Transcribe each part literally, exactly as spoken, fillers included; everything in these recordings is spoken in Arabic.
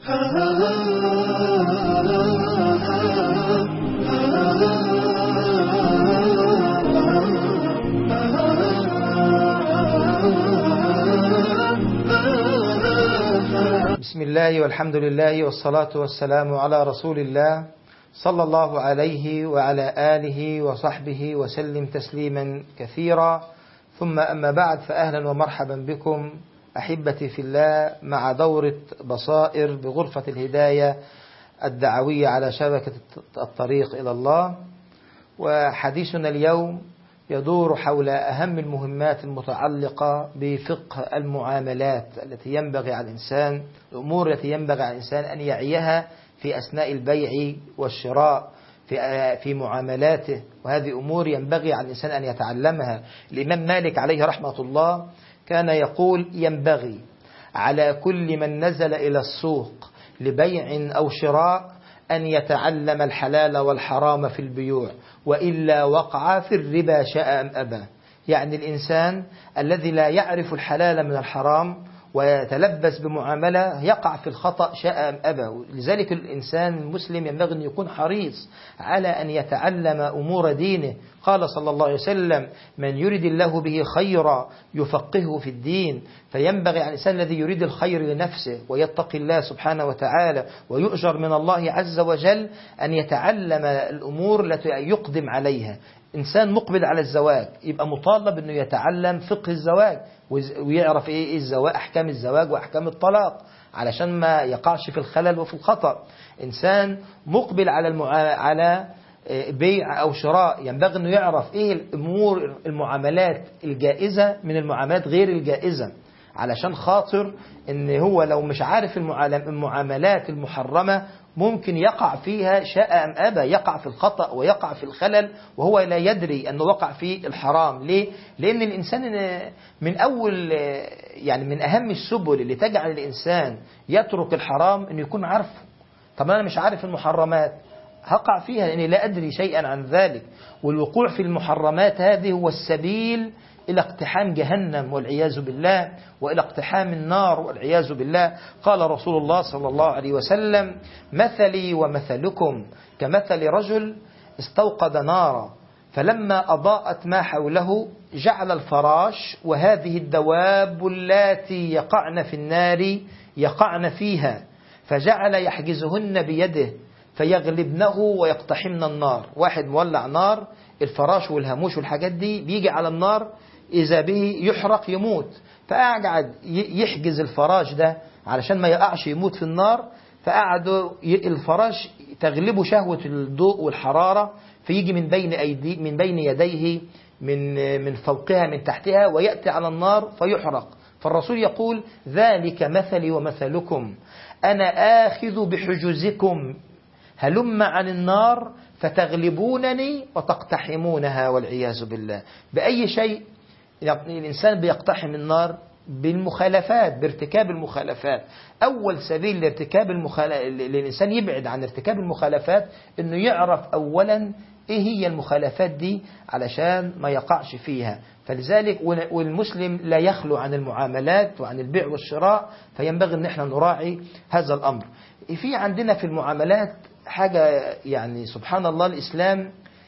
بسم الله والحمد لله والصلاة والسلام على رسول الله صلى الله عليه وعلى آله وصحبه وسلم تسليما كثيرا، ثم أما بعد، فأهلا ومرحبا بكم أحبتي في الله مع دورة بصائر بغرفة الهداية الدعوية على شبكة الطريق إلى الله. وحديثنا اليوم يدور حول أهم المهمات المتعلقة بفقه المعاملات التي ينبغي على الإنسان الأمور التي ينبغي على الإنسان أن يعيها في أثناء البيع والشراء في في معاملاته، وهذه أمور ينبغي على الإنسان أن يتعلمها. الإمام مالك عليه رحمة الله كان يقول: ينبغي على كل من نزل إلى السوق لبيع أو شراء أن يتعلم الحلال والحرام في البيوع، وإلا وقع في الربا شاء أم أبى. يعني الإنسان الذي لا يعرف الحلال من الحرام ويتلبس بمعاملة يقع في الخطأ شاء أم أبى. لذلك الإنسان المسلم ينبغي أن يكون حريص على أن يتعلم أمور دينه. قال صلى الله عليه وسلم: من يريد الله به خيرا يفقهه في الدين. فينبغي على الإنسان الذي يريد الخير لنفسه ويتقي الله سبحانه وتعالى ويؤجر من الله عز وجل أن يتعلم الأمور التي يقدم عليها. إنسان مقبل على الزواج يبقى مطالب أنه يتعلم فقه الزواج ويعرف إيه الزواج، أحكام الزواج وأحكام الطلاق، علشان ما يقعش في الخلل وفي الخطأ. إنسان مقبل على المع... على بيع أو شراء ينبغي أنه يعرف إيه الأمور المعاملات الجائزة من المعاملات غير الجائزة، علشان خاطر إن هو لو مش عارف المعاملات المحرمة ممكن يقع فيها شاء أم أبى، يقع في الخطأ ويقع في الخلل وهو لا يدري أنه وقع في الحرام. ليه؟ لأن الإنسان من أول يعني من أهم السبل اللي تجعل الإنسان يترك الحرام أنه يكون عارفه. طب أنا مش عارف المحرمات هقع فيها لأني لا أدري شيئا عن ذلك، والوقوع في المحرمات هذه هو السبيل إلى اقتحام جهنم والعياذ بالله، وإلى اقتحام النار والعياذ بالله. قال رسول الله صلى الله عليه وسلم: مثلي ومثلكم كمثل رجل استوقد نارا فلما أضاءت ما حوله جعل الفراش وهذه الدواب اللاتي يقعن في النار يقعن فيها، فجعل يحجزهن بيده فيغلبنه ويقتحمن النار. واحد مولع نار، الفراش والهاموش والحاجات دي بيجي على النار إذا به يحرق يموت، فقعد يحجز الفراش ده علشان ما يقعش يموت في النار. فقعدوا الفراش تغلبه شهوة الضوء والحرارة، فيجي من بين أيدي من بين يديه من من فوقها من تحتها ويأتي على النار فيحرق. فالرسول يقول: ذلك مثلي ومثلكم، أنا آخذ بحجزكم هلم عن النار فتغلبونني وتقتحمونها والعياذ بالله. بأي شيء الإنسان بيقتحم النار؟ بالمخالفات، بارتكاب المخالفات. أول سبيل لارتكاب المخالف... للإنسان يبعد عن ارتكاب المخالفات إنه يعرف أولا إيه هي المخالفات دي علشان ما يقعش فيها. فلذلك والمسلم لا يخلو عن المعاملات وعن البيع والشراء، فينبغي أن احنا نراعي هذا الأمر. في عندنا في المعاملات حاجة يعني سبحان الله، الإسلام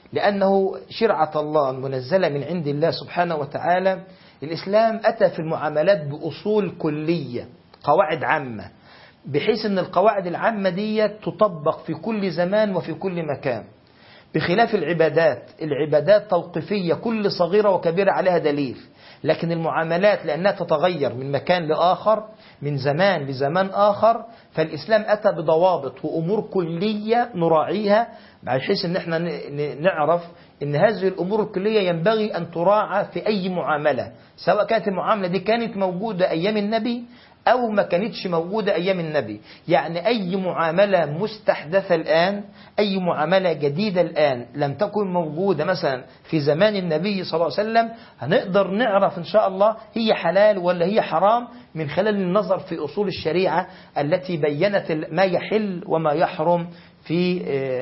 لأنه شرعة الله المنزلة من عند الله سبحانه وتعالى، الإسلام أتى في المعاملات بأصول كلية، قواعد عامة، بحيث أن القواعد العامة دي تطبق في كل زمان وفي كل مكان، بخلاف العبادات. العبادات توقيفية، كل صغيرة وكبيرة عليها دليل، لكن المعاملات لأنها تتغير من مكان لآخر، من زمان لزمان آخر، فالإسلام أتى بضوابط وأمور كلية نراعيها، بحيث أن احنا نعرف أن هذه الأمور الكلية ينبغي أن تراعى في أي معاملة، سواء كانت المعاملة دي كانت موجودة أيام النبي أو ما كانتش موجودة أيام النبي. يعني أي معاملة مستحدثة الآن، أي معاملة جديدة الآن لم تكن موجودة مثلا في زمان النبي صلى الله عليه وسلم، هنقدر نعرف إن شاء الله هي حلال ولا هي حرام من خلال النظر في أصول الشريعة التي بيّنت ما يحل وما يحرم في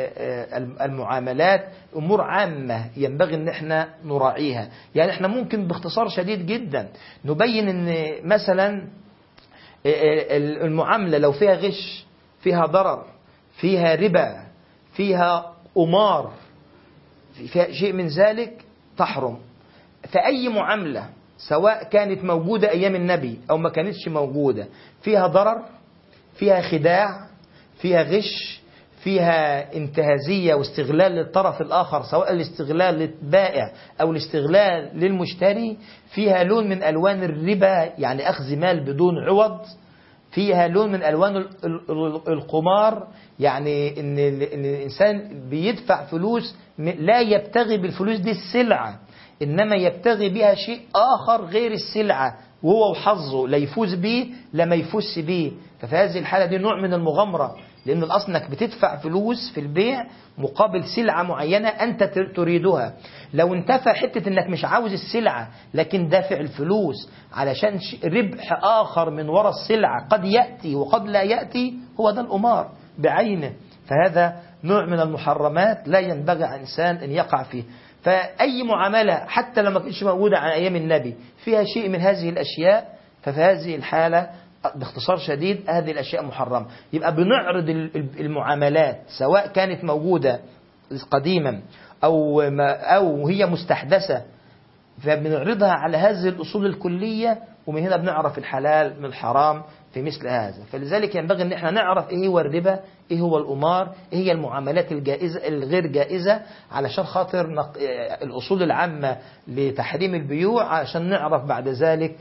المعاملات. أمور عامة ينبغي أن احنا نراعيها. يعني احنا ممكن باختصار شديد جدا نبين أن مثلا المعاملة لو فيها غش فيها ضرر، فيها ربا، فيها قمار، فيها شيء من ذلك تحرم. فأي معاملة سواء كانت موجودة أيام النبي أو ما كانتش موجودة فيها ضرر، فيها خداع، فيها غش، فيها انتهازية واستغلال للطرف الآخر، سواء الاستغلال للبائع أو الاستغلال للمشتري، فيها لون من ألوان الربا يعني أخذ مال بدون عوض، فيها لون من ألوان القمار يعني إن الإنسان بيدفع فلوس لا يبتغي بالفلوس دي السلعة، إنما يبتغي بها شيء آخر غير السلعة، وهو وحظه لا يفوز به لا ما يفوز به. ففي هذه الحالة دي نوع من المغامرة، لأن الأصل أنك بتدفع فلوس في البيع مقابل سلعة معينة أنت تريدها. لو انتفى حتة أنك مش عاوز السلعة لكن دافع الفلوس علشان ربح آخر من وراء السلعة قد يأتي وقد لا يأتي، هو ده القمار بعينه. فهذا نوع من المحرمات لا ينبغي على الإنسان أن يقع فيه. فأي معاملة حتى لما كانتش موجودة على أيام النبي فيها شيء من هذه الأشياء، ففي هذه الحالة باختصار شديد هذه الأشياء محرمة. يبقى بنعرض المعاملات سواء كانت موجودة قديما أو أو هي مستحدثة، فبنعرضها على هذه الأصول الكلية، ومن هنا بنعرف الحلال من الحرام في مثل هذا. فلذلك ينبغي أن احنا نعرف إيه هو الربا، إيه هو القمار، إيه هي المعاملات الجائزة الغير جائزة، علشان خاطر الأصول العامة لتحريم البيوع، علشان نعرف بعد ذلك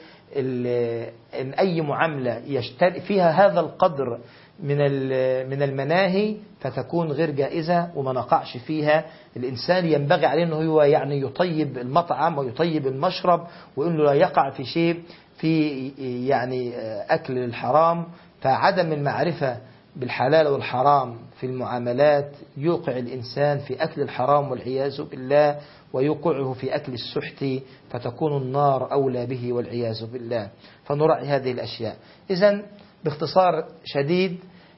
إن أي معاملة يشتري فيها هذا القدر من من المناهي فتكون غير جائزة وما نقعش فيها. الإنسان ينبغي عليه أنه هو يعني يطيب المطعم ويطيب المشرب، وإنه لا يقع في شيء في يعني أكل الحرام. فعدم المعرفة بالحلال والحرام في المعاملات يوقع الإنسان في أكل الحرام والعياذ بالله، ويوقعه في أكل السحت فتكون النار أولى به والعياذ بالله. فنراعي هذه الأشياء. إذن باختصار شديد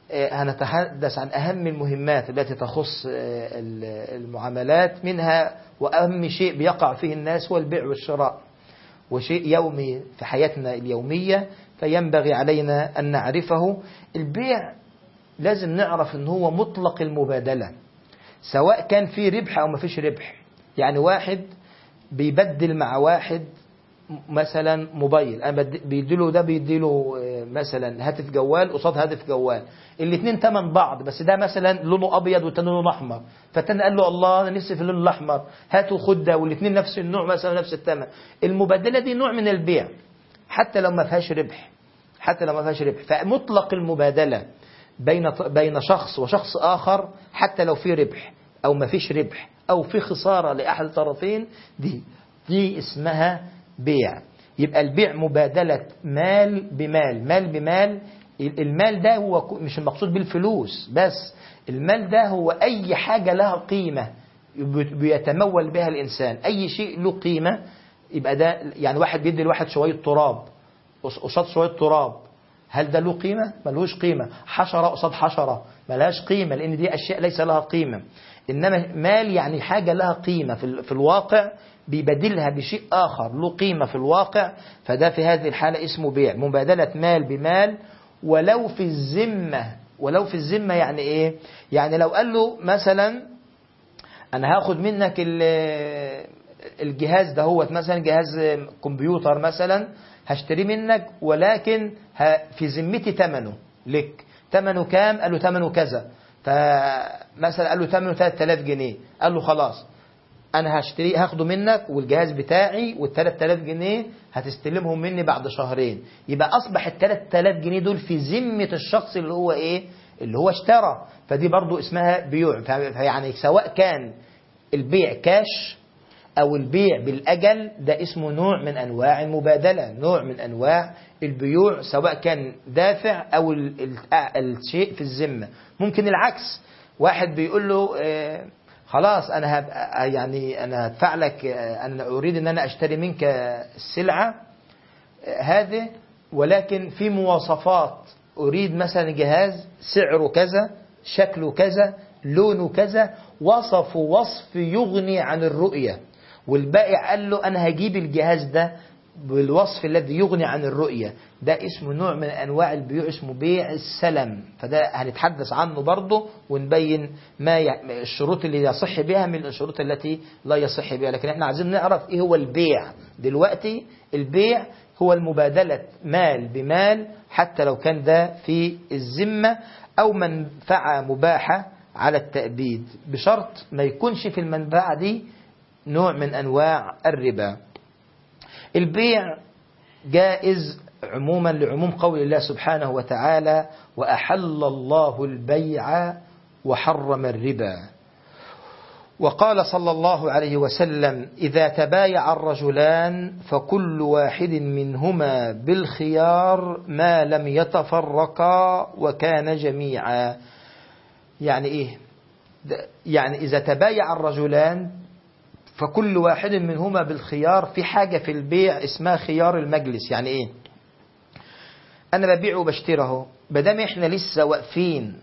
هنتحدث عن أهم المهمات التي تخص المعاملات، منها وأهم شيء بيقع فيه الناس هو البيع والشراء، وشيء يومي في حياتنا اليومية، فينبغي علينا أن نعرفه. البيع لازم نعرف أنه هو مطلق المبادلة، سواء كان فيه ربح أو ما فيش ربح. يعني واحد بيبدل مع واحد مثلا موبايل، أنا بيديله ده بيديله مثلا هاتف جوال قصاد هاتف جوال، الاثنين تمن بعض، بس ده مثلا لونه أبيض والتاني لونه أحمر، فالتاني قال له الله أنا نفسي في اللون الأحمر هاته خد ده، والاثنين نفس النوع مثلا نفس الثمن. المبادلة دي نوع من البيع حتى لو ما فيهاش ربح، حتى لو ما فيهاش ربح. فمطلق المبادلة بين بين شخص وشخص آخر حتى لو في ربح أو ما فيش ربح أو في خسارة لأحد الطرفين، دي دي اسمها بيع. يبقى البيع مبادلة مال بمال، مال بمال. المال ده هو مش المقصود بالفلوس بس، المال ده هو أي حاجة لها قيمة بيتمول بها الإنسان، أي شيء له قيمة. يبقى ده يعني واحد بيدي لواحد شوية تراب قصاد شوية تراب، هل ده له قيمة؟ ملوش قيمة. حشرة قصاد حشرة ملهاش قيمة، لأن دي أشياء ليس لها قيمة. إنما مال يعني حاجة لها قيمة في الواقع بيبدلها بشيء آخر له قيمة في الواقع، فده في هذه الحالة اسمه بيع، مبادلة مال بمال. ولو في الذمة، ولو في الذمة يعني إيه؟ يعني لو قال له مثلا أنا هاخد منك الجهاز ده، هو مثلا جهاز كمبيوتر مثلا هشتري منك، ولكن في ذمتي ثمنه لك. ثمنه كام؟ قال له ثمنه كذا. فمثلا قال له ثمنه ثلاثة آلاف جنيه، قال له خلاص أنا هشتري هاخده منك والجهاز بتاعي والثلاثة آلاف جنيه هتستلمهم مني بعد شهرين. يبقى أصبح الثلاثة آلاف جنيه دول في ذمة الشخص اللي هو إيه؟ اللي هو اشترى. فدي برضو اسمها بيوع. فيعني سواء كان البيع كاش أو البيع بالأجل، ده اسمه نوع من أنواع المبادلة، نوع من أنواع البيوع، سواء كان دافع أو الشيء في الذمة. ممكن العكس، واحد بيقول له اه خلاص أنا هبقى يعني أنا هدفع لك، أنا أريد أن أنا أشتري منك السلعة هذه، ولكن في مواصفات، أريد مثلا جهاز سعره كذا، شكله كذا، لونه كذا، وصف وصف يغني عن الرؤية. والبائع قال له أنا هجيب الجهاز ده بالوصف الذي يغني عن الرؤية، ده اسمه نوع من أنواع البيوع، اسمه بيع السلم. فده هنتحدث عنه برضه ونبين ما ي... الشروط اللي يصح بها من الشروط التي لا يصح بها. لكن احنا عايزين نعرف ايه هو البيع دلوقتي. البيع هو المبادلة مال بمال، حتى لو كان ده في الذمة أو منفعة مباحة على التأبيد، بشرط ما يكونش في المنفعة دي نوع من أنواع الربا. البيع جائز عموما لعموم قول الله سبحانه وتعالى: وأحل الله البيع وحرم الربا. وقال صلى الله عليه وسلم: إذا تبايع الرجلان فكل واحد منهما بالخيار ما لم يتفرقا وكان جميعا. يعني إيه؟ يعني إذا تبايع الرجلان فكل واحد منهما بالخيار. في حاجة في البيع اسمها خيار المجلس. يعني إيه؟ أنا ببيع وبشتره، بدام إحنا لسه واقفين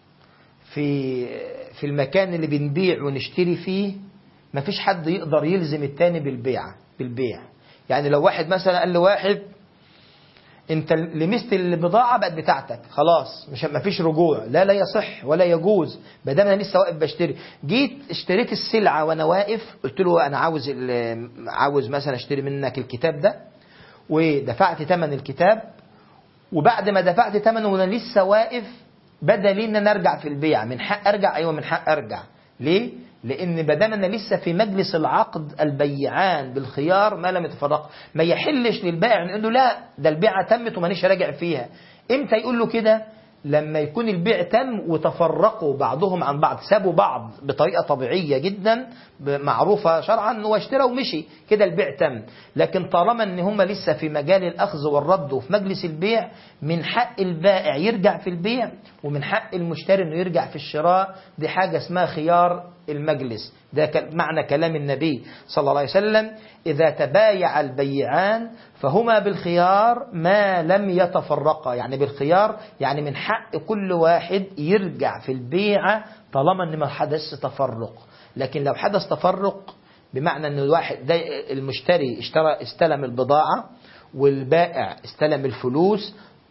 في في المكان اللي بنبيع ونشتري فيه، مفيش حد يقدر يلزم التاني بالبيع بالبيع يعني لو واحد مثلا قال لواحد: انت لمست البضاعة بقت بتاعتك خلاص، مش مفيش رجوع، لا لا يصح ولا يجوز. بدام انا لسه واقف بشتري، جيت اشتريت السلعة وانا واقف، قلت له انا عاوز عاوز مثلا اشتري منك الكتاب ده، ودفعت ثمن الكتاب، وبعد ما دفعت ثمنه وانا لسه واقف، بدل ان انا ارجع في البيع، من حق ارجع؟ ايوه من حق ارجع. ليه؟ لان بدل انا لسه في مجلس العقد، البيعان بالخيار ما لم يتفرقا. ما يحلش للبائع نقول له لا ده البيعه تمت ومانيش راجع فيها. امتى يقول له كده؟ لما يكون البيع تم وتفرقوا بعضهم عن بعض، سابوا بعض بطريقه طبيعيه جدا معروفه شرعا واشترى ومشي، كده البيع تم. لكن طالما ان هم لسه في مجال الاخذ والرد وفي مجلس البيع، من حق البائع يرجع في البيع ومن حق المشتري انه يرجع في الشراء. دي حاجه اسمها خيار المجلس. ده معنى كلام النبي صلى الله عليه وسلم: إذا تبايع البيعان فهما بالخيار ما لم يتفرقا. يعني بالخيار يعني من حق كل واحد يرجع في البيعة طالما ان ما حدث تفرق. لكن لو حدث تفرق، بمعنى ان الواحد ده المشتري اشترى استلم البضاعة والبائع استلم الفلوس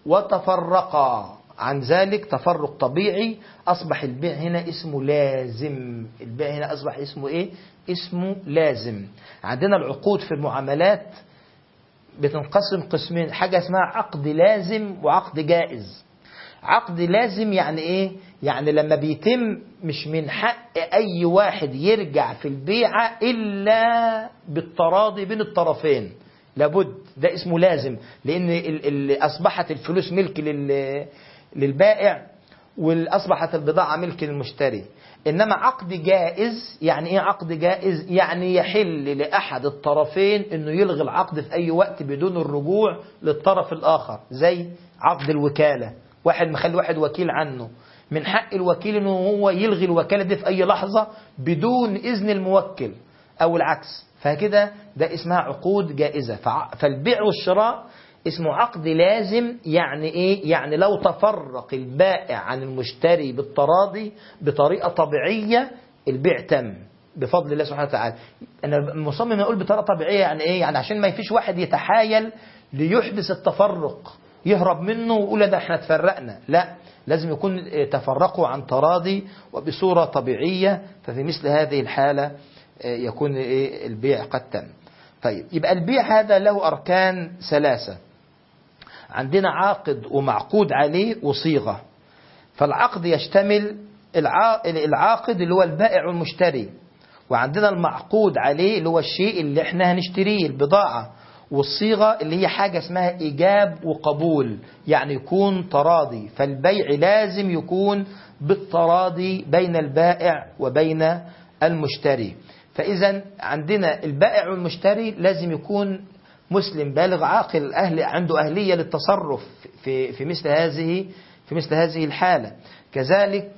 وتفرقا عن ذلك تفرق طبيعي، أصبح البيع هنا اسمه لازم. البيع هنا أصبح اسمه إيه؟ اسمه لازم. عندنا العقود في المعاملات بتنقسم قسمين، حاجة اسمها عقد لازم وعقد جائز. عقد لازم يعني إيه؟ يعني لما بيتم مش من حق أي واحد يرجع في البيعة إلا بالتراضي بين الطرفين، لابد، ده اسمه لازم، لأن ال ال أصبحت الفلوس ملك لل للبائع وأصبحت البضاعة ملك للمشتري. إنما عقد جائز يعني إيه؟ عقد جائز يعني يحل لأحد الطرفين إنه يلغي العقد في أي وقت بدون الرجوع للطرف الآخر. زي عقد الوكالة، واحد مخلي واحد وكيل عنه، من حق الوكيل إنه هو يلغي الوكالة دي في أي لحظة بدون إذن الموكل أو العكس. فكده ده اسمها عقود جائزة. فالبيع والشراء اسمه عقد لازم. يعني ايه؟ يعني لو تفرق البائع عن المشتري بالتراضي بطريقة طبيعية، البيع تم بفضل الله سبحانه وتعالى. انا مصمم اقول بطريقة طبيعية يعني ايه؟ يعني عشان ما يفيش واحد يتحايل ليحدث التفرق يهرب منه ويقول ده احنا اتفرقنا. لا، لازم يكون تفرقوا عن تراضي وبصورة طبيعية. ففي مثل هذه الحالة يكون البيع قد تم. طيب، يبقى البيع هذا له أركان ثلاثة. عندنا عاقد ومعقود عليه وصيغة. فالعقد يشتمل العاقد اللي هو البائع والمشتري، وعندنا المعقود عليه اللي هو الشيء اللي احنا هنشتريه البضاعة، والصيغة اللي هي حاجة اسمها إيجاب وقبول، يعني يكون تراضي. فالبيع لازم يكون بالتراضي بين البائع وبين المشتري. فإذا عندنا البائع والمشتري لازم يكون مسلم بالغ عاقل، أهل عنده أهلية للتصرف في في مثل هذه في مثل هذه الحالة. كذلك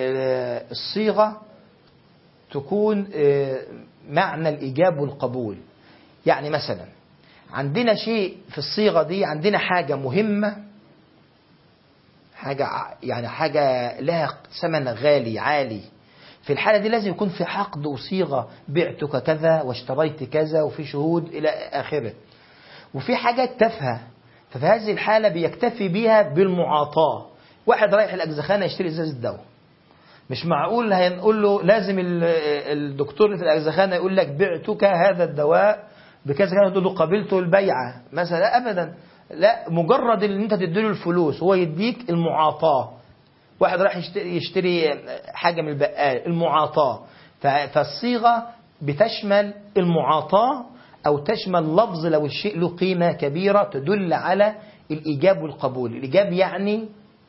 الصيغة تكون معنى الإيجاب والقبول. يعني مثلا عندنا شيء في الصيغة دي، عندنا حاجة مهمة، حاجة يعني حاجة لها ثمن غالي عالي. في الحالة دي لازم يكون في عقد وصيغة، بعتك كذا واشتريت كذا وفي شهود إلى آخره. وفي حاجات تافهة، ففي هذه الحالة بيكتفي بيها بالمعاطاة. واحد رايح الأجزخانة يشتري إزازة دواء، مش معقول هنقول له لازم الدكتور اللي في الأجزخانة يقول لك بعتك هذا الدواء بكذا كذا تقول له قبلته البيعة مثلا، أبدا. لا، مجرد ان انت تديله الفلوس هو يديك المعاطاة. واحد راح يشتري, يشتري حاجة من البقال، المعاطاة. فالصيغة بتشمل المعاطاة أو تشمل لفظ لو الشيء له قيمة كبيرة تدل على الإيجاب والقبول. الإيجاب يعني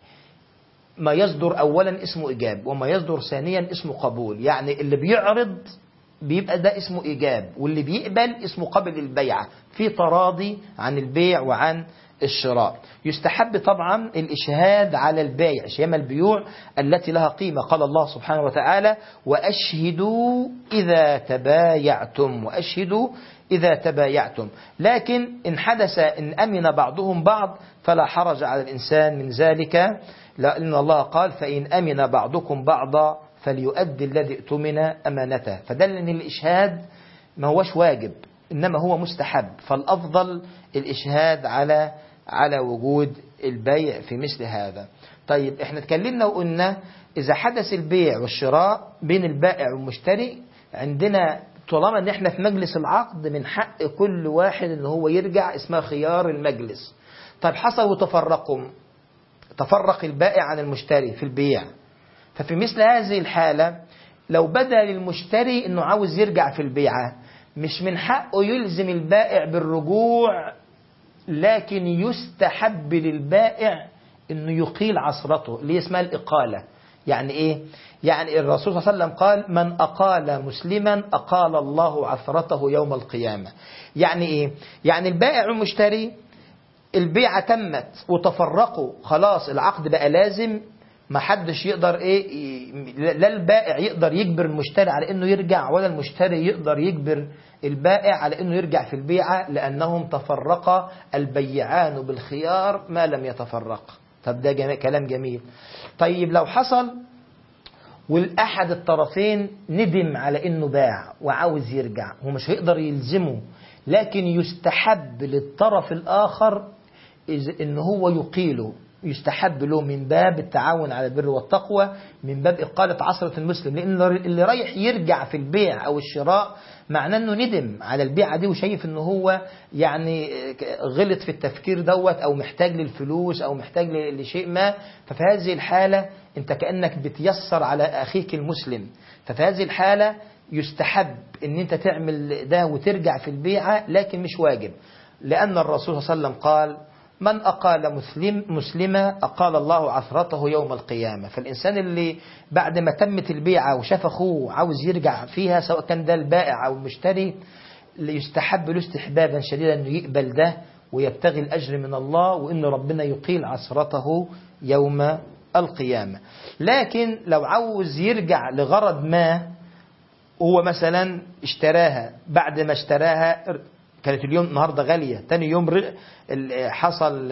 ما يصدر أولا اسمه إيجاب، وما يصدر ثانيا اسمه قبول. يعني اللي بيعرض بيبقى ده اسمه إيجاب، واللي بيقبل اسمه قبل البيعة، في تراضي عن البيع وعن الشراء. يستحب طبعا الإشهاد على البيع، شيما البيوع التي لها قيمة. قال الله سبحانه وتعالى وأشهدوا إذا تبايعتم، وأشهدوا إذا تبايعتم. لكن إن حدث إن أمن بعضهم بعض فلا حرج على الإنسان من ذلك، لأن الله قال فإن أمن بعضكم بعضا فليؤدي الذي اؤتمن أمانته. فدل أن الإشهاد ما هوش واجب إنما هو مستحب، فالأفضل الإشهاد على على وجود البيع في مثل هذا. طيب احنا اتكلمنا وقلنا إذا حدث البيع والشراء بين البائع والمشتري، عندنا طالما ان احنا في مجلس العقد من حق كل واحد ان هو يرجع، اسمها خيار المجلس. طيب حصل وتفرقوا، تفرق البائع عن المشتري في البيع، ففي مثل هذه الحالة لو بدا للمشتري انه عاوز يرجع في البيعة، مش من حقه يلزم البائع بالرجوع، لكن يستحب للبائع انه يقيل عثرته اللي اسمها الإقالة. يعني ايه؟ يعني الرسول صلى الله عليه وسلم قال من أقال مسلما أقال الله عثرته يوم القيامة. يعني ايه؟ يعني البائع والمشتري البيعة تمت وتفرقوا، خلاص العقد بقى لازم، ما حدش يقدر ايه، لا البائع يقدر يجبر المشتري على انه يرجع، ولا المشتري يقدر يجبر البائع على انه يرجع في البيعة، لانهم تفرق البيعان بالخيار ما لم يتفرق. طب ده جميل، كلام جميل. طيب لو حصل والأحد الطرفين ندم على انه باع وعاوز يرجع، هو مش هيقدر يلزمه، لكن يستحب للطرف الآخر إن هو يقيله، يستحب له من باب التعاون على البر والتقوى، من باب إقالة عثرة المسلم. لأن اللي رايح يرجع في البيع أو الشراء معناه أنه ندم على البيعة دي وشايف أنه هو يعني غلط في التفكير دوت، أو محتاج للفلوس أو محتاج لشيء ما. ففي هذه الحالة أنت كأنك بتيسر على أخيك المسلم. ففي هذه الحالة يستحب أن أنت تعمل ده وترجع في البيعة، لكن مش واجب، لأن الرسول صلى الله عليه وسلم قال من أقال مسلم مسلمة أقال الله عثرته يوم القيامة. فالإنسان اللي بعد ما تمت البيعة وشاف أخوه عاوز يرجع فيها، سواء كان ده البائع أو المشتري، يستحب له استحبابا شديدا أنه يقبل ده ويبتغي الأجر من الله، وإن ربنا يقيل عثرته يوم القيامة. لكن لو عاوز يرجع لغرض ما، هو مثلا اشتراها، بعد ما اشتراها كانت اليوم النهاردة غالية، تاني يوم حصل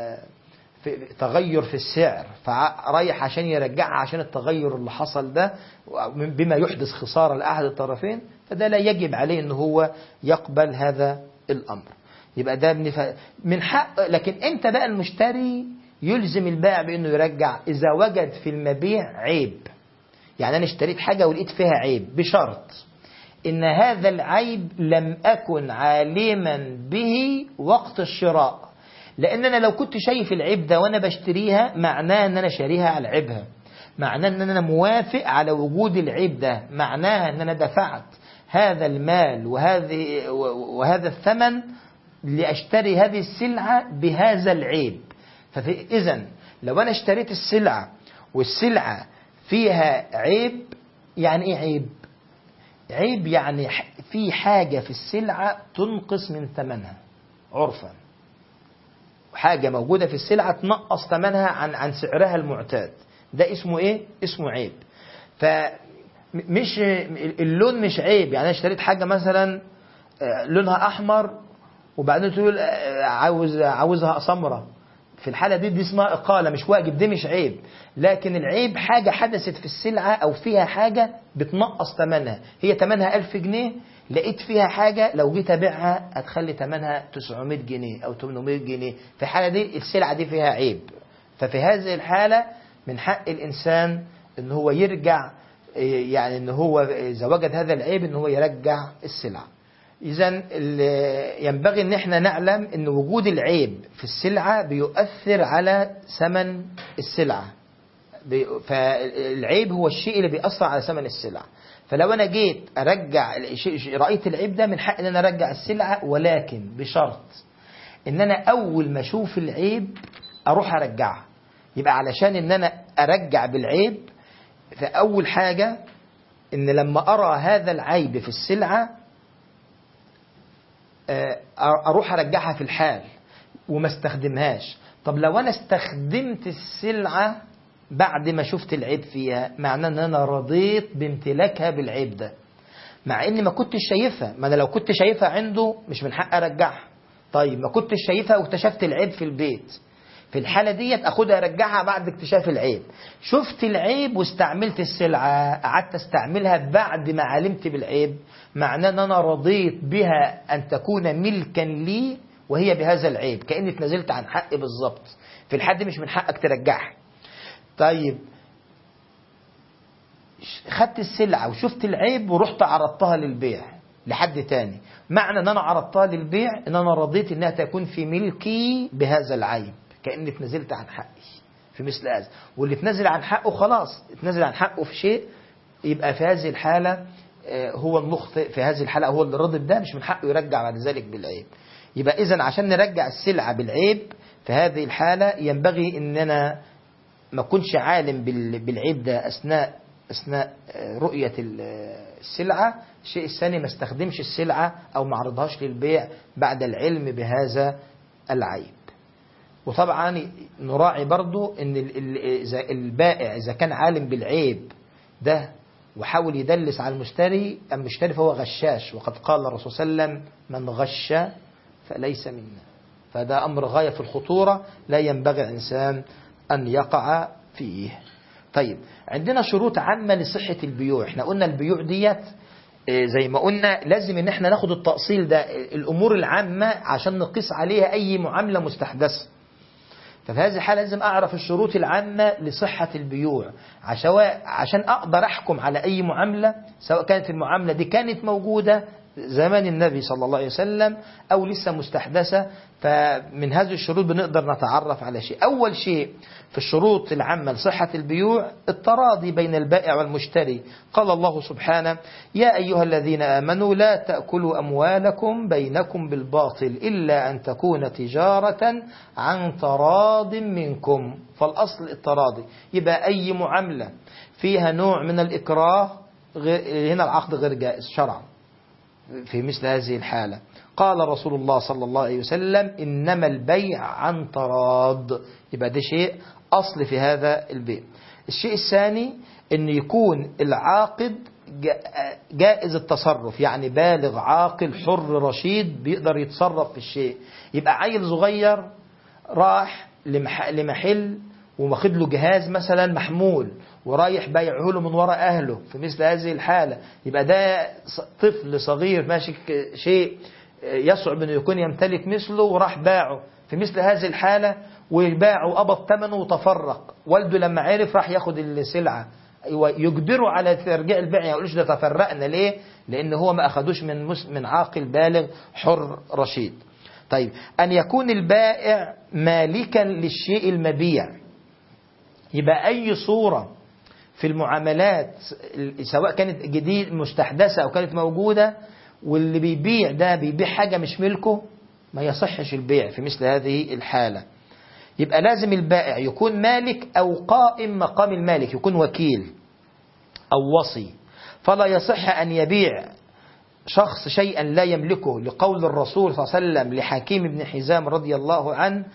في تغير في السعر، فرايح عشان يرجعها عشان التغير اللي حصل ده بما يحدث خسارة لأحد الطرفين، فده لا يجب عليه أنه هو يقبل هذا الأمر. يبقى ده من حق. لكن أنت بقى المشتري يلزم البائع بأنه يرجع إذا وجد في المبيع عيب. يعني أنا اشتريت حاجة ولقيت فيها عيب، بشرط إن هذا العيب لم أكن عالما به وقت الشراء. لأن أنا لو كنت شايف العيب ده وأنا بشتريها، معناه أن أنا شاريها على عيبها، معناه أن أنا موافق على وجود العيب ده، معناها أن أنا دفعت هذا المال وهذه وهذا الثمن لأشتري هذه السلعة بهذا العيب. فإذا لو أنا اشتريت السلعة والسلعة فيها عيب، يعني إيه عيب؟ عيب يعني في حاجة في السلعة تنقص من ثمنها عرفا، حاجة موجودة في السلعة تنقص ثمنها عن عن سعرها المعتاد، ده اسمه ايه؟ اسمه عيب. فمش اللون مش عيب. يعني انا اشتريت حاجة مثلا لونها احمر وبعدين تقول عاوز عاوزها سمراء، في الحالة دي دي اسمها إقالة، مش واجب، دي مش عيب. لكن العيب حاجة حدثت في السلعة أو فيها حاجة بتنقص ثمنها، هي ثمنها ألف جنيه، لقيت فيها حاجة لو جيت أبيعها هتخلي ثمنها تسعمائة جنيه أو ثمانمائة جنيه، في الحالة دي السلعة دي فيها عيب. ففي هذه الحالة من حق الإنسان إن هو يرجع، يعني إن هو إذا وجد هذا العيب إن هو يرجع السلعة. إذن ينبغي أن احنا نعلم أن وجود العيب في السلعة بيؤثر على ثمن السلعة، فالعيب هو الشيء اللي بيأثر على ثمن السلعة. فلو أنا جيت أرجع رأيت العيب ده، من حق أن أنا أرجع السلعة، ولكن بشرط أن أنا أول ما أشوف العيب أروح أرجعها. يبقى علشان أن أنا أرجع بالعيب، فأول حاجة أن لما أرى هذا العيب في السلعة أروح أرجعها في الحال وما استخدمهاش. طب لو أنا استخدمت السلعة بعد ما شفت العيب فيها، معناه أن أنا رضيت بامتلاكها بالعيب ده، مع إني ما كنتش شايفها. ما أنا لو كنت شايفها عنده مش من حق أرجعها. طيب ما كنتش شايفها واكتشفت العيب في البيت، في الحالة ديت أخدها أرجعها بعد اكتشاف العيب. شفت العيب واستعملت السلعة، قعدت استعملها بعد ما علمت بالعيب، معناه أن أنا رضيت بها أن تكون ملكا لي وهي بهذا العيب، كأني تنزلت عن حقي بالضبط. في الحد مش من حقك ترجعها. طيب خدت السلعة وشفت العيب ورحت عرضتها للبيع لحد تاني، معنى أن أنا عرضتها للبيع أن أنا رضيت أنها تكون في ملكي بهذا العيب، كأني تنزلت عن حقي في مثل هذا. واللي تنزل عن حقه خلاص تنزل عن حقه في شيء، يبقى في هذه الحالة هو المخطئ، في هذه الحالة هو اللي رضي بده، مش من حقه يرجع بعد ذلك بالعيب. يبقى إذن عشان نرجع السلعة بالعيب في هذه الحالة ينبغي أننا ما كنش عالم بالعيب ده أثناء أثناء رؤية السلعة. الشيء الثاني ما استخدمش السلعة أو ما عرضهاش للبيع بعد العلم بهذا العيب. وطبعا نراعي برضو أن البائع إذا كان عالم بالعيب ده وحاول يدلس على المشتري، المشتري فهو غشاش، وقد قال الرسول صلى الله عليه وسلم من غش فليس منا. فده أمر غاية في الخطورة لا ينبغي الإنسان أن يقع فيه. طيب عندنا شروط عامة لصحة البيوع. احنا قلنا البيوع ديت زي ما قلنا لازم ان احنا ناخد التأصيل ده، الأمور العامة عشان نقيس عليها أي معاملة مستحدثة. ففي هذه الحالة لازم أعرف الشروط العامة لصحة البيوع عشان أقدر أحكم على أي معاملة، سواء كانت المعاملة دي كانت موجودة زمان النبي صلى الله عليه وسلم أو لسه مستحدثة. فمن هذه الشروط بنقدر نتعرف على شيء. أول شيء في الشروط العامة لصحة البيوع التراضي بين البائع والمشتري. قال الله سبحانه يا أيها الذين آمنوا لا تأكلوا أموالكم بينكم بالباطل إلا أن تكون تجارة عن تراض منكم. فالأصل التراضي. يبقى أي معاملة فيها نوع من الإكراه هنا العقد غير جائز شرعا في مثل هذه الحالة. قال رسول الله صلى الله عليه وسلم إنما البيع عن تراض. يبقى ده شيء أصل في هذا البيع. الشيء الثاني أن يكون العاقد جائز التصرف، يعني بالغ عاقل حر رشيد بيقدر يتصرف في الشيء. يبقى عيل صغير راح لمحل وماخد له جهاز مثلا محمول ورايح بايعه له من وراء أهله، في مثل هذه الحالة يبقى ده طفل صغير ماشي شيء يصعب أنه يكون يمتلك مثله وراح باعه. في مثل هذه الحالة ويباعه وقبض ثمنه وتفرق، والده لما عرف راح ياخد السلعة يجبره على ترجيع البيع، ما يقولوش ده تفرقنا ليه؟ لأن هو ما أخدوش من من عاقل بالغ حر رشيد. طيب أن يكون البائع مالكا للشيء المبيع. يبقى أي صورة في المعاملات سواء كانت جديد مستحدثة أو كانت موجودة واللي بيبيع ده بيبيع حاجة مش ملكه، ما يصحش البيع في مثل هذه الحالة. يبقى لازم البائع يكون مالك أو قائم مقام المالك، يكون وكيل أو وصي. فلا يصح أن يبيع شخص شيئا لا يملكه، لقول الرسول صلى الله عليه وسلم لحكيم بن حزام رضي الله عنه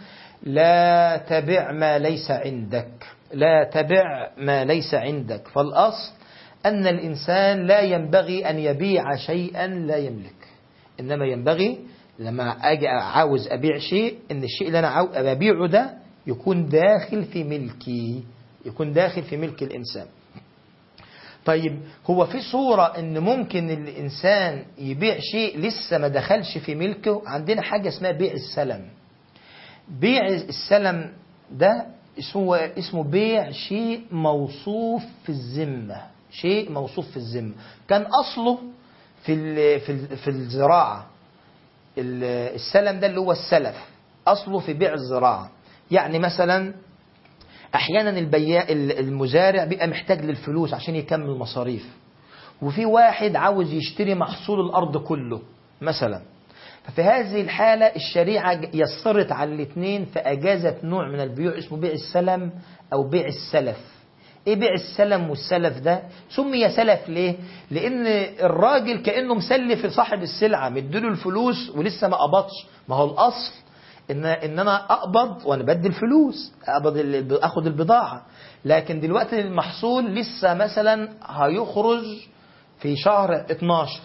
لا تبع ما ليس عندك، لا تبع ما ليس عندك. فالأصل أن الإنسان لا ينبغي أن يبيع شيئا لا يملك، إنما ينبغي لما أجي عاوز أبيع شيء إن الشيء اللي أنا أبيعه ده يكون داخل في ملكي، يكون داخل في ملك الإنسان. طيب هو في صورة ان ممكن الإنسان يبيع شيء لسه ما دخلش في ملكه؟ عندنا حاجة اسمها بيع السلم. بيع السلم ده اسمه, اسمه بيع شيء موصوف في الذمة، شيء موصوف في الذمة. كان أصله في في في الزراعة. السلم ده اللي هو السلف، أصله في بيع الزراعة. يعني مثلا أحيانا البياع المزارع بيبقى محتاج للفلوس عشان يكمل مصاريف، وفي واحد عاوز يشتري محصول الأرض كله مثلا. ففي هذه الحالة الشريعة يسرت على الاثنين فأجازت نوع من البيوع اسمه بيع السلم أو بيع السلف. إيه بيع السلم والسلف ده؟ سمي سلف ليه؟ لأن الراجل كأنه مسلف صاحب السلعة، مديله الفلوس ولسه ما قبضش. ما هو الأصل إن إن أنا أقبض وأنا بدي الفلوس، أقبض أخذ البضاعة. لكن دلوقتي المحصول لسه مثلا هيخرج في شهر اتناشر،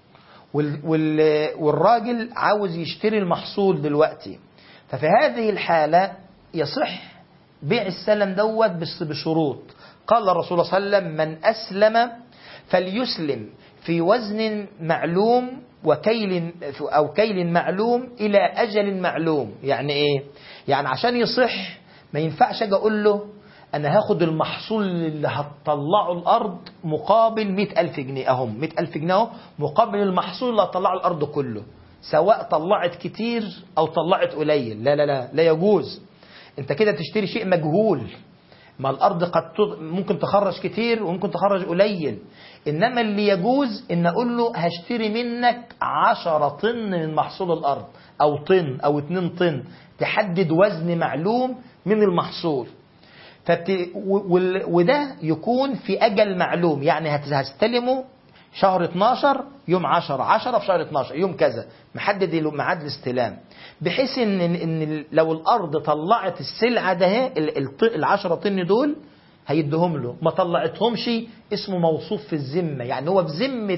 والراجل عاوز يشتري المحصول دلوقتي. ففي هذه الحالة يصح بيع السلم دوت بس بشروط. قال الرسول صلى الله عليه وسلم: من أسلم فليسلم في وزن معلوم وكيل أو كيل معلوم إلى أجل معلوم. يعني إيه؟ يعني عشان يصح ما ينفعش أجي أقول له أنا هاخد المحصول اللي هتطلعه الأرض مقابل مئة ألف جنيه، أهم مئة ألف جنيه أهو مقابل المحصول اللي هتطلعه الأرض كله، سواء طلعت كتير أو طلعت قليل. لا لا لا لا يجوز. أنت كده تشتري شيء مجهول. ما الأرض قد ممكن تخرج كتير وممكن تخرج قليل. إنما اللي يجوز إن أقول له هشتري منك عشرة طن من محصول الأرض، أو طن أو اتنين طن، تحدد وزن معلوم من المحصول. فبت... وده يكون في أجل معلوم. يعني هستلمه شهر اتناشر يوم عشرة، عشرة في شهر اتناشر يوم كذا، محدد ميعاد الاستلام، بحيث ان ان لو الارض طلعت السلعه ده العشرة طن دول هيدهم له، ما طلعتهمش اسمه موصوف في الذمه. يعني هو بذمه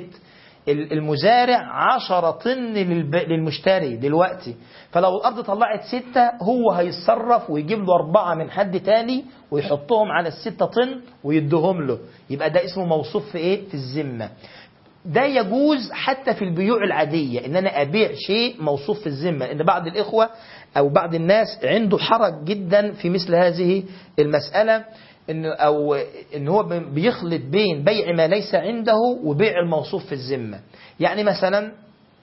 المزارع عشرة طن للمشتري دلوقتي. فلو الأرض طلعت ستة هو هيتصرف ويجيب له أربعة من حد تاني ويحطهم على الستة طن ويدهم له. يبقى ده اسمه موصوف في إيه؟ في الذمة. ده يجوز حتى في البيوع العادية، إن أنا أبيع شيء موصوف في الذمة. إن بعض الإخوة أو بعض الناس عنده حرج جدا في مثل هذه المسألة، إنه أو إن هو بيخلط بين بيع ما ليس عنده وبيع الموصوف في الذمة. يعني مثلا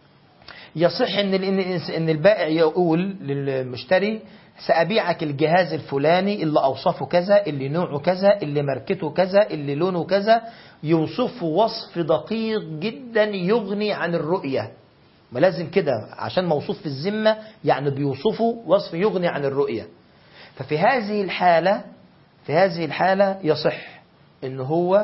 يصح إن إن البائع يقول للمشتري: سأبيعك الجهاز الفلاني اللي أوصفه كذا، اللي نوعه كذا، اللي ماركته كذا، اللي لونه كذا، يوصفه وصف دقيق جدا يغني عن الرؤية. ما لازم كده عشان موصوف في الذمة، يعني بيوصفه وصف يغني عن الرؤية. ففي هذه الحالة في هذه الحالة يصح إن هو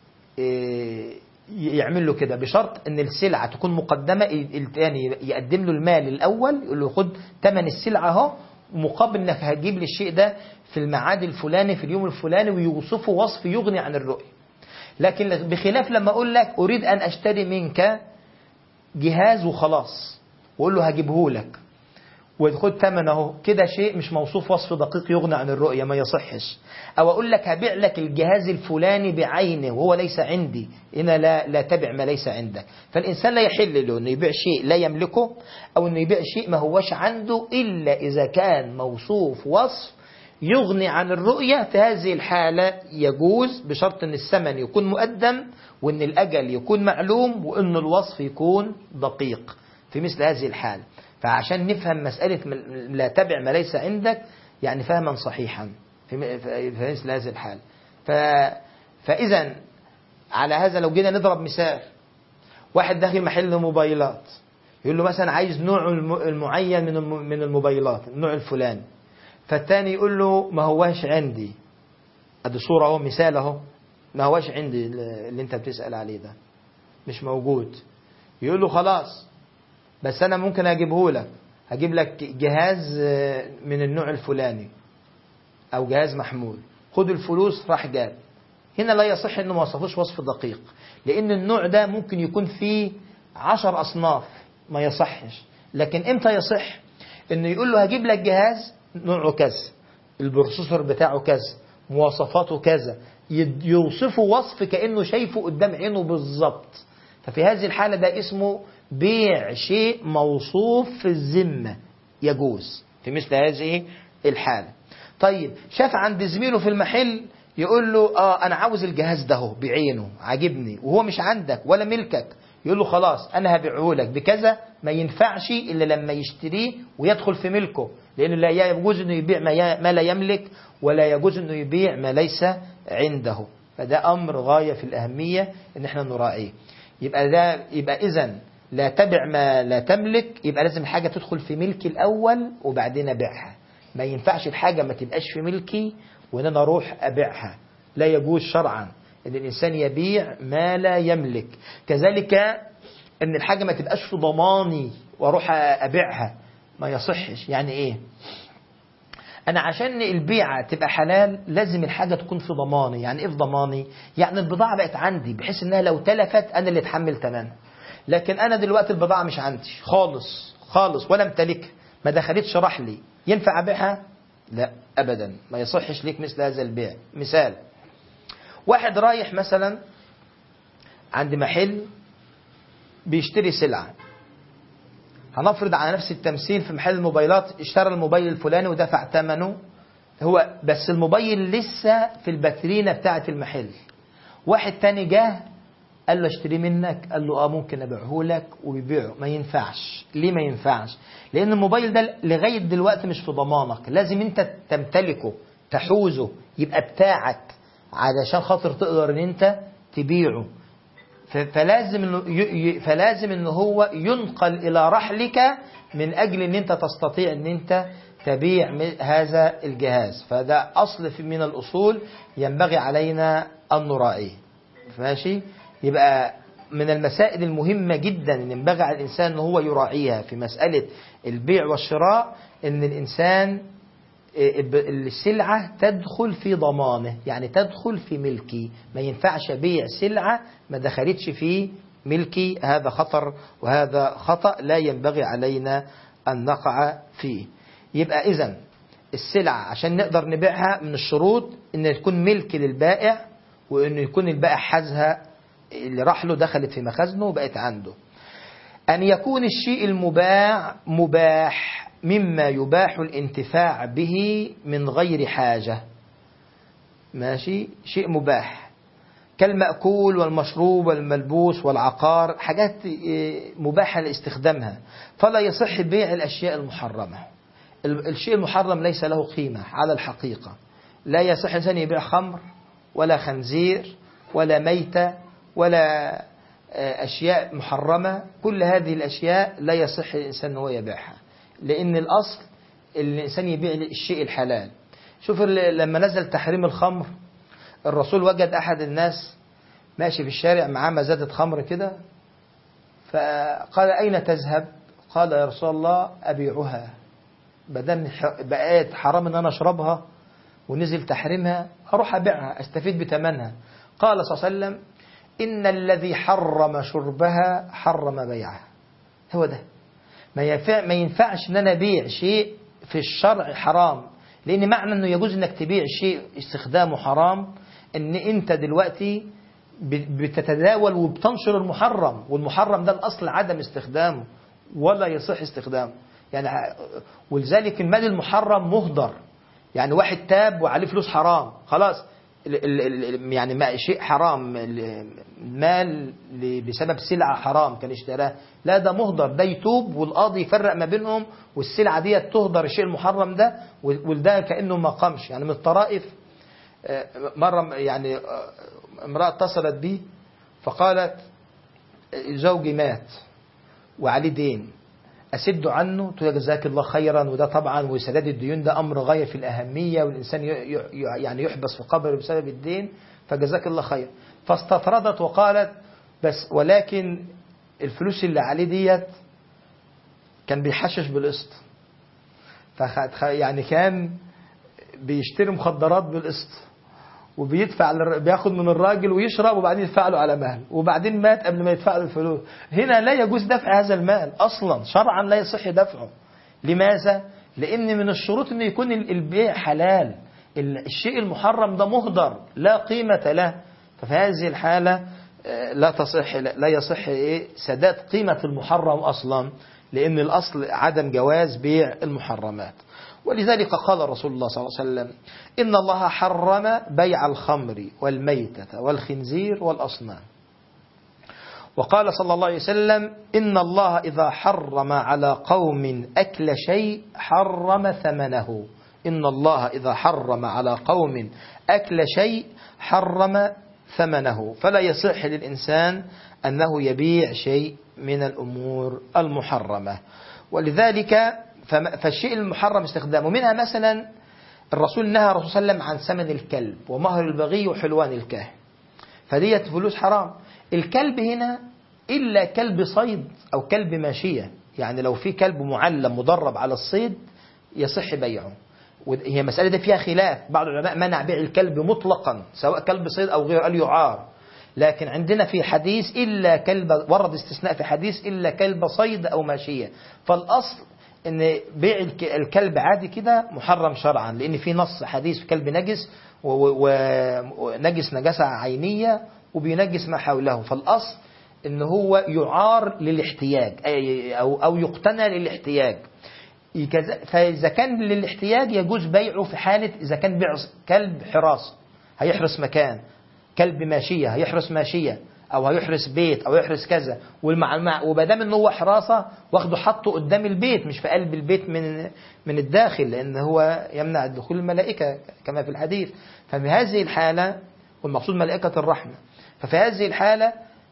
يعمل له كده، بشرط إن السلعة تكون مقدمة. الثاني يقدم له المال الأول، يقول له خد ثمن السلعة اهو، مقابل إنك هتجيب لي الشيء ده في الميعاد الفلاني في اليوم الفلاني، ويوصفه وصف يغني عن الرؤية. لكن بخلاف لما أقول لك أريد أن أشتري منك جهاز وخلاص، وأقول له هجيبه لك وخد ثمنه، كده شيء مش موصوف وصف دقيق يغني عن الرؤية، ما يصحش. أو أقول لك هبيع لك الجهاز الفلاني بعينه وهو ليس عندي، هنا لا لا تبع ما ليس عندك. فالإنسان لا يحل له أنه يبيع شيء لا يملكه، أو أنه يبيع شيء ما هوش عنده، إلا إذا كان موصوف وصف يغني عن الرؤية. في هذه الحالة يجوز، بشرط أن الثمن يكون مقدم، وأن الأجل يكون معلوم، وأن الوصف يكون دقيق في مثل هذه الحالة. فعشان نفهم مسألة لا تبع ما ليس عندك، يعني فهما صحيحا في مثل هذه الحال. فإذا على هذا لو جينا نضرب مثال، واحد داخل محل موبايلات يقول له مثلا عايز نوع المعين من من الموبايلات، النوع الفلاني، فالتاني يقول له ما هواش عندي. ادي صورة اهو، مثال اهو، ما هواش عندي اللي انت بتسأل عليه ده، مش موجود. يقول له خلاص، بس أنا ممكن أجيبه لك، هجيب لك جهاز من النوع الفلاني أو جهاز محمول، خد الفلوس. راح جاب. هنا لا يصح إنه ما وصفوش وصف دقيق، لأن النوع ده ممكن يكون فيه عشر أصناف، ما يصحش. لكن إمتى يصح؟ إنه يقول له هجيب لك جهاز نوعه كذا، البروسيسور بتاعه كذا، مواصفاته كذا، يوصفه وصف كأنه شايفه قدام عينه بالظبط. ففي هذه الحالة ده اسمه بيع شيء موصوف في الذمة، يجوز في مثل هذه الحالة. طيب شاف عند زميله في المحل يقول له اه انا عاوز الجهاز ده هو بعينه عاجبني، وهو مش عندك ولا ملكك، يقول له خلاص انا هبيعه لك بكذا، ما ينفعش الا لما يشتريه ويدخل في ملكه، لانه لا يجوز انه يبيع ما لا يملك، ولا يجوز انه يبيع ما ليس عنده. فده امر غاية في الاهمية ان احنا نراعيه. يبقى ده يبقى اذا لا تبع ما لا تملك، يبقى لازم الحاجة تدخل في ملكي الاول وبعدين ابيعها. ما ينفعش الحاجة ما تبقاش في ملكي وان انا اروح ابيعها، لا يجوز شرعا ان الانسان يبيع ما لا يملك. كذلك ان الحاجة ما تبقاش في ضماني واروح ابيعها، ما يصحش. يعني ايه؟ انا عشان البيعة تبقى حلال لازم الحاجة تكون في ضماني. يعني ايه في ضماني؟ يعني البضاعة بقت عندي بحيث انها لو تلفت انا اللي اتحمل ثمنها. لكن انا دلوقتي البضاعة مش عندي خالص خالص ولا امتلكها، ما دخلتش رحلي، ينفع ابيعها؟ لا ابدا، ما يصحش ليك مثل هذا البيع. مثال، واحد رايح مثلا عند محل بيشتري سلعة، هنفرض على نفس التمثيل في محل الموبايلات، اشترى الموبايل الفلاني ودفع ثمنه هو، بس الموبايل لسه في الباترينة بتاعة المحل. واحد تاني جاه قال له اشتري منك، قال له اه ممكن ابيعه لك، وبيبيعه. ما ينفعش. ليه ما ينفعش؟ لان الموبايل ده لغاية دلوقتي مش في ضمانك، لازم انت تمتلكه تحوزه يبقى بتاعك علشان خاطر تقدر ان انت تبيعه. فلازم انه فلازم انه هو ينقل الى رحلك من اجل ان انت تستطيع ان انت تبيع هذا الجهاز. فده اصل من الاصول ينبغي علينا ان نراعيه. ماشي؟ يبقى من المسائل المهمة جدا ان ينبغي على الانسان ان هو يراعيها في مسألة البيع والشراء، ان الانسان السلعة تدخل في ضمانه، يعني تدخل في ملكي. ما ينفعش بيع سلعة ما دخلتش في ملكي، هذا خطر وهذا خطأ لا ينبغي علينا أن نقع فيه. يبقى إذن السلعة عشان نقدر نبيعها من الشروط أن تكون ملك للبائع، وأن يكون البائع حازها اللي راح له دخلت في مخزنه وبقت عنده. أن يكون الشيء المباع مباح مما يباح الانتفاع به من غير حاجة. ماشي؟ شيء مباح كالمأكول والمشروب والملبوس والعقار، حاجات مباحة لاستخدامها، فلا يصح بيع الأشياء المحرمة. الشيء المحرم ليس له قيمة على الحقيقة. لا يصح الإنسان يبيع خمر ولا خنزير ولا ميتة ولا أشياء محرمة. كل هذه الأشياء لا يصح الإنسان أنه يبيعها، لأن الأصل الإنسان يبيع الشيء الحلال. شوف لما نزل تحريم الخمر، الرسول وجد أحد الناس ماشي في الشارع معاه مزادة خمر كده، فقال أين تذهب؟ قال يا رسول الله أبيعها، بدل بقيت حرام أن أنا أشربها ونزل تحريمها، أروح أبيعها أستفيد بثمنها. قال صلى الله عليه وسلم إن الذي حرم شربها حرم بيعها. هو ده. ما ينفع ما ينفعش ان انا ابيع شيء في الشرع حرام، لان معنى انه يجوز انك تبيع شيء استخدامه حرام ان انت دلوقتي بتتداول وبتنشر المحرم، والمحرم ده الاصل عدم استخدامه ولا يصح استخدامه. يعني ولذلك المال المحرم مهدر. يعني واحد تاب وعليه فلوس حرام، خلاص يعني ما شيء حرام، المال بسبب سلعة حرام كان اشتراه، لا ده مهدر، ده يتوب والقاضي يفرق ما بينهم والسلعة دي تهدر الشيء المحرم ده، وده كأنه ما قامش. يعني من الطرائف مرة يعني امرأة اتصلت بي فقالت زوجي مات وعليه دين أسد عنه، تقول جزاك الله خيرا. وده طبعا وسداد الديون ده أمر غاية في الأهمية، والإنسان يعني يحبس في قبره بسبب الدين، فجزاك الله خير. فاستطردت وقالت بس ولكن الفلوس اللي عليه ديت كان بيحشش بالقسط، يعني كان بيشتري مخدرات بالقسط وبيدفع بياخد من الراجل ويشرب وبعدين يدفع له على مهل، وبعدين مات قبل ما يدفع له الفلوس. هنا لا يجوز دفع هذا المال اصلا شرعا، لا يصح دفعه. لماذا؟ لأن من الشروط أنه يكون البيع حلال. الشيء المحرم ده مهدر لا قيمة له، ففي هذه الحالة لا تصح لا يصح إيه سداد قيمة المحرم أصلا، لأن الأصل عدم جواز بيع المحرمات. ولذلك قال رسول الله صلى الله عليه وسلم: إن الله حرم بيع الخمر والميتة والخنزير والأصنام. وقال صلى الله عليه وسلم: إن الله إذا حرم على قوم أكل شيء حرم ثمنه. إن الله إذا حرم على قوم أكل شيء حرم ثمنه. فلا يصح للإنسان أنه يبيع شيء من الأمور المحرمة. ولذلك فالشيء المحرم استخدامه، منها مثلا الرسول نهى الرسول صلى الله عليه وسلم عن ثمن الكلب ومهر البغي وحلوان الكاهن، فديت فلوس حرام. الكلب هنا إلا كلب صيد أو كلب ماشية، يعني لو في كلب معلم مدرب على الصيد يصح بيعه. وهي مسألة دي فيها خلاف، بعض العلماء منع بيع الكلب مطلقا سواء كلب صيد أو غيره، قال يعار. لكن عندنا في حديث إلا كلب، ورد استثناء في حديث إلا كلب صيد أو ماشية. فالأصل إن بيع الكلب عادي كده محرم شرعا، لأن في نص حديث في كلب نجس ونجس نجاسة عينية وبينجس ما حوله. فالأصل إن هو يعار للاحتياج أو أو يقتنى للاحتياج. فإذا كان للاحتياج يجوز بيعه في حالة إذا كان بيع كلب حراس هيحرس مكان، كلب ماشية هيحرس ماشية، أو هيحرس بيت أو يحرس كذا، وبدام إنه هو حراسة واخده حطه قدام البيت مش في قلب البيت من من الداخل، لأن هو يمنع دخول الملائكة كما في الحديث. ففي هذه الحالة، والمقصود ملائكة الرحمة، ففي هذه الحالة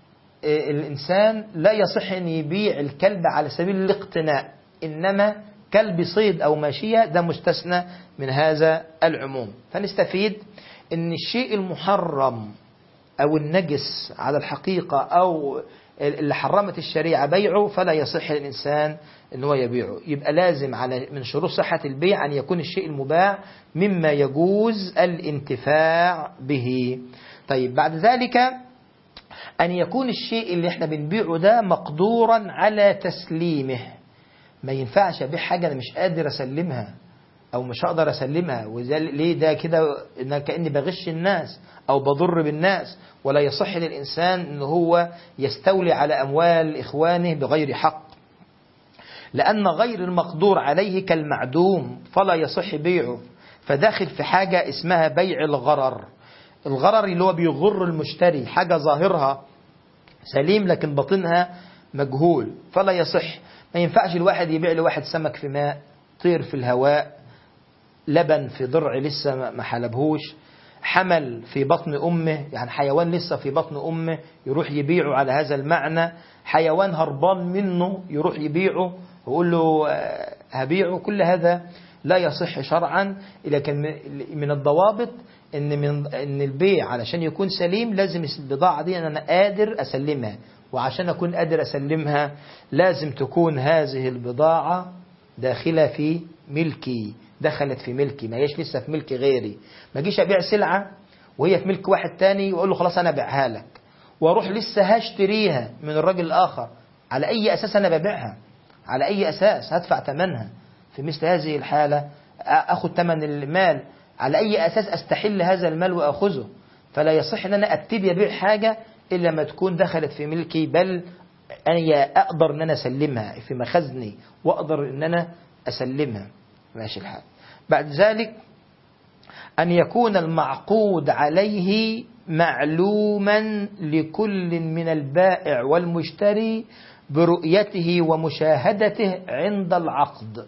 الإنسان لا يصح أن يبيع الكلب على سبيل الاقتناء، إنما كلب صيد أو ماشية ده مستثنى من هذا العموم. فنستفيد أن الشيء المحرم أو النجس على الحقيقة أو اللي حرمت الشريعة بيعه فلا يصح للإنسان أنه يبيعه. يبقى لازم على من شروط صحة البيع أن يكون الشيء المباع مما يجوز الانتفاع به. طيب بعد ذلك أن يكون الشيء اللي احنا بنبيعه ده مقدورا على تسليمه. ما ينفعش أبيع حاجة أنا مش قادر أسلمها أو مش هقدر أسلمها، ليه؟ ده كده إن كأني بغش الناس أو بضر بالناس. ولا يصح للإنسان أنه هو يستولي على أموال إخوانه بغير حق، لأن غير المقدور عليه كالمعدوم فلا يصح بيعه. فداخل في حاجة اسمها بيع الغرر. الغرر اللي هو بيغر المشتري، حاجة ظاهرها سليم لكن باطنها مجهول، فلا يصح. ما ينفعش الواحد يبيع لواحد سمك في ماء، طير في الهواء، لبن في ضرع لسه ما حلبهوش، حمل في بطن أمه، يعني حيوان لسه في بطن أمه يروح يبيعه على هذا المعنى، حيوان هربان منه يروح يبيعه ويقول له هبيعه. كل هذا لا يصح شرعا. لكن من الضوابط إن من إن البيع علشان يكون سليم لازم البضاعة دي أنا قادر أسلمها، وعشان أكون قادر أسلمها لازم تكون هذه البضاعة داخلة في ملكي، دخلت في ملكي، ما هيش لسه في ملك غيري. ما جيش أبيع سلعة وهي في ملك واحد تاني وأقول له خلاص أنا أبيعها لك، وأروح لسه هشتريها من الراجل الآخر. على أي أساس أنا ببيعها؟ على أي أساس هدفع ثمنها؟ في مثل هذه الحالة أخذ ثمن المال، على أي أساس أستحل هذا المال وأخذه؟ فلا يصح أن أنا أبتدي أبيع حاجة إلا ما تكون دخلت في ملكي، بل أنا أقدر أن أنا أسلمها في مخزني وأقدر أن أنا أسلمها. ماشي الحال. بعد ذلك أن يكون المعقود عليه معلوما لكل من البائع والمشتري برؤيته ومشاهدته عند العقد.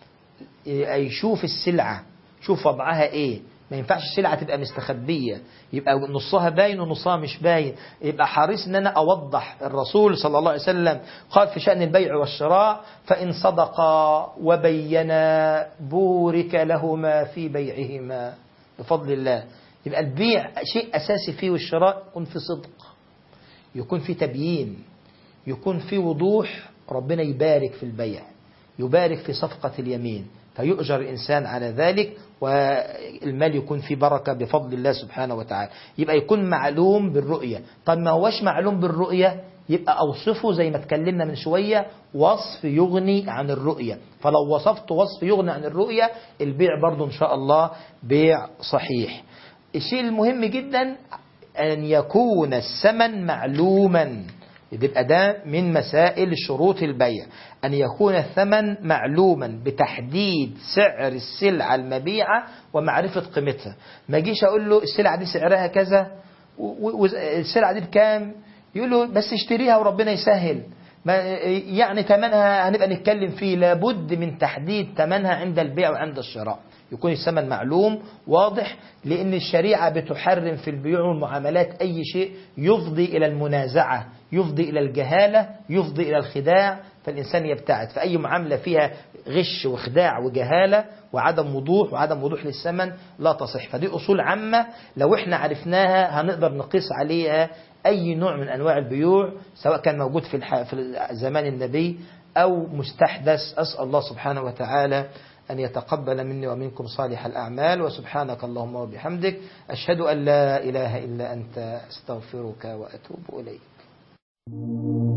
يشوف السلعة، شوف وضعها إيه. ما ينفعش السلعة تبقى مستخبية، يبقى نصها باين ونصها مش باين، يبقى حريص ان انا اوضح. الرسول صلى الله عليه وسلم قال في شأن البيع والشراء: فإن صدقا وبينا بورك لهما في بيعهما بفضل الله. يبقى البيع شيء أساسي فيه، والشراء يكون في صدق، يكون في تبيين، يكون في وضوح، ربنا يبارك في البيع، يبارك في صفقة اليمين، فيؤجر الإنسان على ذلك، والمال يكون في بركة بفضل الله سبحانه وتعالى. يبقى يكون معلوم بالرؤية. طب ما هوش معلوم بالرؤية، يبقى أوصفه زي ما اتكلمنا من شوية وصف يغني عن الرؤية. فلو وصفت وصف يغني عن الرؤية البيع برضو إن شاء الله بيع صحيح. الشيء المهم جدا أن يكون الثمن معلوما، يبقى ده من مسائل شروط البيع، أن يكون الثمن معلوما بتحديد سعر السلعة المبيعة ومعرفة قيمتها. ما جيش أقول له السلعة دي سعرها كذا والسلعة دي بكام، يقول له بس اشتريها وربنا يسهل، ما يعني ثمنها هنبقى نتكلم فيه. لابد من تحديد ثمنها عند البيع وعند الشراء، يكون الثمن معلوم واضح، لأن الشريعة بتحرم في البيوع والمعاملات أي شيء يفضي إلى المنازعة، يفضي إلى الجهالة، يفضي إلى الخداع، فالإنسان يبتعد. فأي معاملة فيها غش وخداع وجهالة وعدم وضوح وعدم وضوح للثمن لا تصح. فدي أصول عامة لو احنا عرفناها هنقدر نقيس عليها أي نوع من أنواع البيوع، سواء كان موجود في في زمان النبي أو مستحدث. أسأل الله سبحانه وتعالى أن يتقبل مني ومنكم صالح الأعمال. وسبحانك اللهم وبحمدك، أشهد أن لا إله إلا أنت، أستغفرك وأتوب إليك.